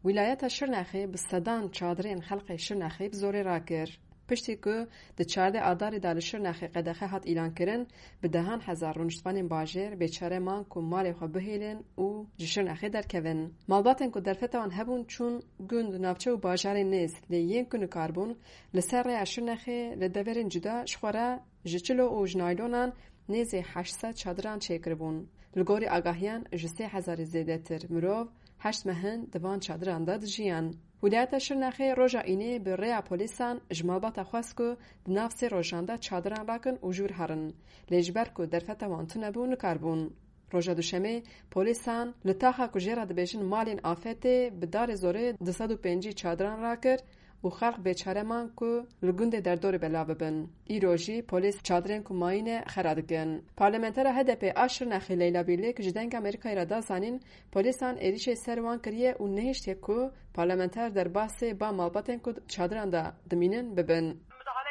Wilayeta Şirnexê bi sedan çadırên xelkê Şirnexê bi zorê rakir. Piştî ku di 14 Adarê de li Şirnexê qedexe hat îlankirin, bi dehan hezar rûniştvanên bajêr bêçare man ku malê xwe bihêlin û ji Şirnexê derkevin. Malbatên ku derfeta wan hebûn çûn gund navçe û bajarên nêz lê yên ku nikarbûn li ser rêya Şirnexê li deverên cuda ji xwe re ji çilo û ji naylonan nêzê 800 çadiran çêkiribûn. Li gorî agahiyan ji 3000 zêdetir mirov 8 mehin di van çadiran de dijiyan. Wilayeta Şirnexê roja înê bi rêya polîsan ji malbata xwest ku di nav sê rojan de çadiran rakin û jûr herin. Lê ji ber ku derfeta wan tunebû nikarbûn. Roja duşemê polîsan li taxa ku jêra dibêjin malên afetê bi darê zorê 250 çadiran rakir û xelk bêçareman ku li gundê derdorê belav bibin. Îro jî polîs çadirên ku mayîne xera dikin. Parlamentera HDP a Şirnexê Leyla Birlêk ji deng Amerîkayê re da zanîn polîsan êrişê ser wan kiriye û nehîştiye ku parlamenter derbasê ba malbatên ku çadiran da dimînin bibin.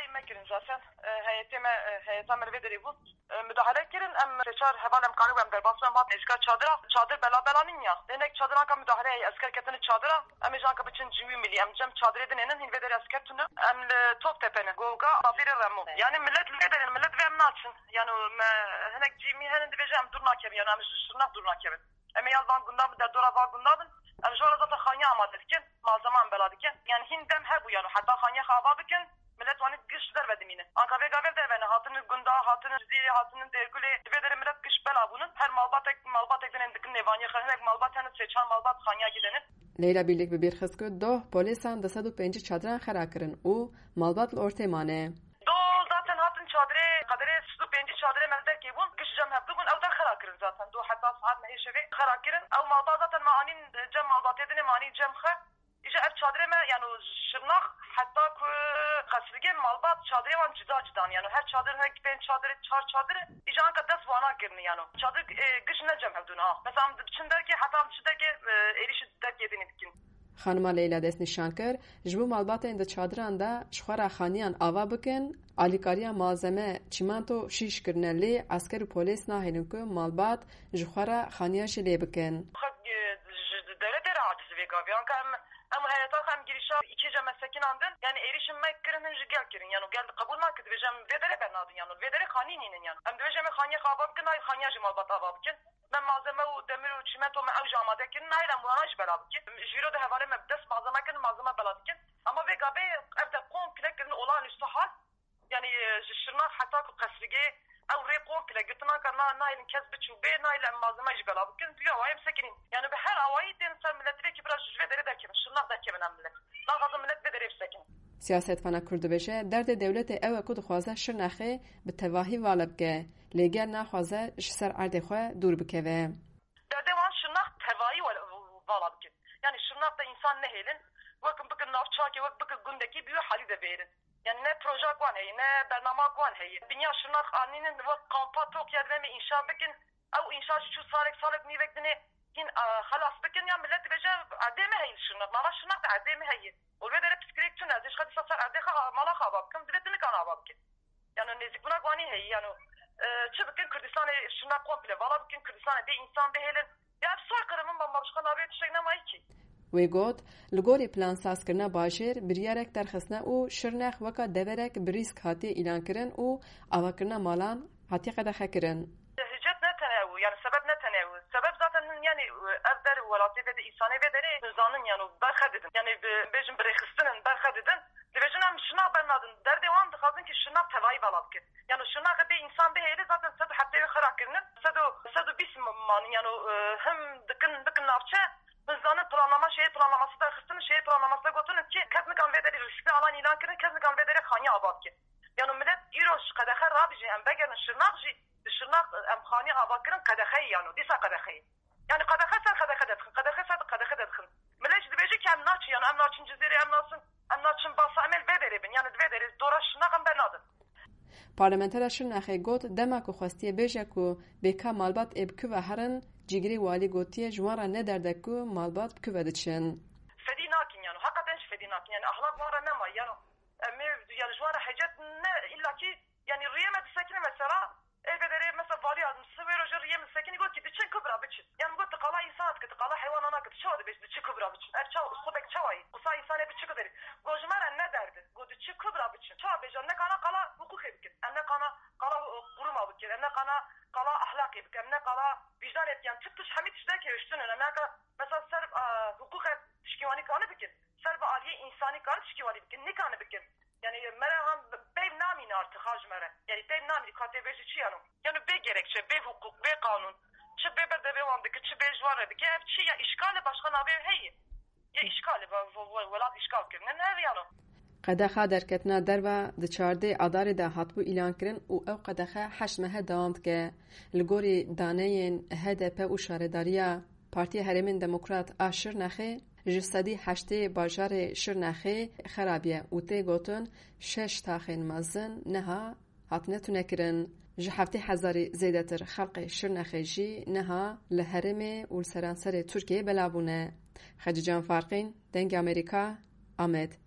Heyeta merve deri bu müdahale kirin em seçar hevalem kanı em derbasma mat eşka çadır belanin ya denek çadıran ka müdahale asker ketini çadıra em jan ka biçin civi milli em cem çadır edenenin hilveder asker tunu em top tepene goga safir ramo yani millet liderin millet ve em naçın yani henek cimi henin dibecem durna kevin yani em şırnak durna kevin em yalvan gundan der dora var gundan em jora zaten khanya amadekin malzeme em beladikin yani hindem he bu yani hatta khanya hava bikin millet vanit güç dervedim yine. Anka ve gavel dervene hatını gunda hatını ziye hatını dergüle vedere millet güç bela bunun her malbatek denen dikin nevanya khanek malbatanı seçan malbat khanya gidenin. Leyla Birlik bi birxisku doh polisan 205 çadiran xera kirin û malbat li ortê mane. Do zaten hatın çadire kadere 205 çadire melder ki bun güç cem hebdubun ev da xera kirin zaten do hatta saat meheşevi xera kirin ev malbat zaten maanin cem malbat edine mani cem kha İşte ev çadire me yani Şırnak hatta ku kasırge malbat çadire van cidan yani her çadır her ben çadire çadire İşte anka des vana girin yani çadır kış ne cem hevdun ha mesela için der ki hatta için der ki erişi der ki edin etkin. Xanima Leyla dest nişan kir ji bo malbatên di çadiran de ji xwe xaniyan ava bikin alîkariya malzeme çîmanto şîş kirine lê asker û polîs nahêlin ku malbat ji xwe re xaniya jî lê bikin. Devlet aciz ve gaviyan ama hayata hem girişa iki cem mesekin andın yani erişim mekkerin gel kirin yani gel kabul nakit ve cem vedere ben adın yani vedere kaninin yani hem de cem khanya khababkin ay khanya cemal batavabkin ben malzeme u demir u çimento me av jamadekin nayla muanaş belabkin jiro de havale me des malzeme beladkin ama ve gabe evde komple kirin olan üstü hal yani Şırnak hatta ku kasrige ev re komple gitna kana nailin kesbi çube nailin malzeme belabkin diyor ayım sekinin yani be her avayı denser milletine ki biraz vedere derken Şırnak derken millet nagazı millet vedere sekin. Siyasetfana Kurdibêje derdê dewletê ew e ku dixwaze Şirnexê bi tevahî vala bike lê gel naxwaze ji ser erdê xwe dûr bikeve. Derdê wan Şırnak tevahî vala bike yani Şırnak'ta insan ne helin wekin bikin navçakê wek bikin gundekî büyü halî de verin. Yani ne proje guan hey, ne bernama guan hey. Dünya Şırnak aninin ve kampa tok yerleme inşa bikin. Ev inşa şu salek nivektini hin halas bikin ya millet beje ademe hey Şırnak. Mala Şırnak da ademe hey. Olvedere psikolojik ne diş kadisa sar adeka mala xababkim diletini kan ababkim. Yani nezik buna guani hey yani çıbıkın Kürdistan'ı Şırnak komple vala bikin Kürdistan'ı de insan de helin. Ya soy kırımın bambaşka nabiye tişekne may ki. Wê got li gorî plansazkirina bajêr biryarek derxistina û Şirnex weka deverek bi rîsk hatiye îlankirin û avakirina malan hatiye qedexekirin. Hicret ne tenevu yani sebep ne tenevu? Sebep zaten yani ev der velatê ve de insani ve deri hızanın yani berxedidin. Yani bejin birexistinin berxedidin. Dibejin hem Şırnak bernadın. Derdi o an dixazin ki Şırnak tevayı balabkir. Yani Şırnak be insan be heyri zaten sedu heptevi xerakirinin. Sedu bismanın yani hem dikin navçe hızlanın planlaması da xistinin şehir planlaması da gotunun ki keznikan vederi riskli alan ilan kirin keznikan vederi khanya abad ki. Yani millet İroş kadehe rabici em begerin Şırnak em khanya abad kirin kadeheyi yani disa kadeheyi. Yani kadehe sen kadehe dedkin. Millet cidibeci ki em naçı yani em naçın ciziri em naçın basa emel vederi bin yani vederi dora Şırnak em bernadın. Parlamentera Şirnexê got dema ku xwestiye bêje ku bêka malbat ê bikive herin cîgirê walî gotiye ji wan re nederde ku malbat bikive diçin. Fedî nakin yani hakikaten fedî nakin yani ahlak wan re nema yani yani ji wan re hecet ne illa ki yani riyeme disekine mesela evvedere mesela vali adım sıvı rojer riyeme disekine got ki diçin kubra biçin yani got tıkala insan tıkala hayvan ana tıkala diçin kubra biçin erçal çavayı kusa insane bir çıkıdır gojmara ne derdi godu çık kıbra biçin çava bejan ne kana kala hukuk ebikin ne kana kala kurum abikin ne kana kala ahlak ebikin ne kala vicdan etken tıptış hamit işte ki üstünün ne kana mesela serb hukuk tişkivani kanı bikin serb aliye insani kanı tişkivani bikin ne kanı bikin yani merham bev namini artık hacmere yani bev namini kategorisi çi yanım yani be gerekçe be hukuk be kanun çi be berde be vandaki çi be jvanediki hep çi ya işgale başkan abi heyi ya işgale velat işgal kirne ne yanım قدخه درکتنا دروا د چارده اداره ده هاتبو اعلان کرن او قدخه حشمه داوند که لگوری دانین HDP و شارداریا پارتی هرمین دموکرات آشر نخه جستدی هشته باجار شرنخه خرابیه او تی گوتن 6 تاخین مازن نها هاتنه تونکرن جهفته هزاری زیدتر خلق شرنخه جی نها لهرمه و سرانسر ترکیه بلابونه خججان فارقین دنگ امریکا آمد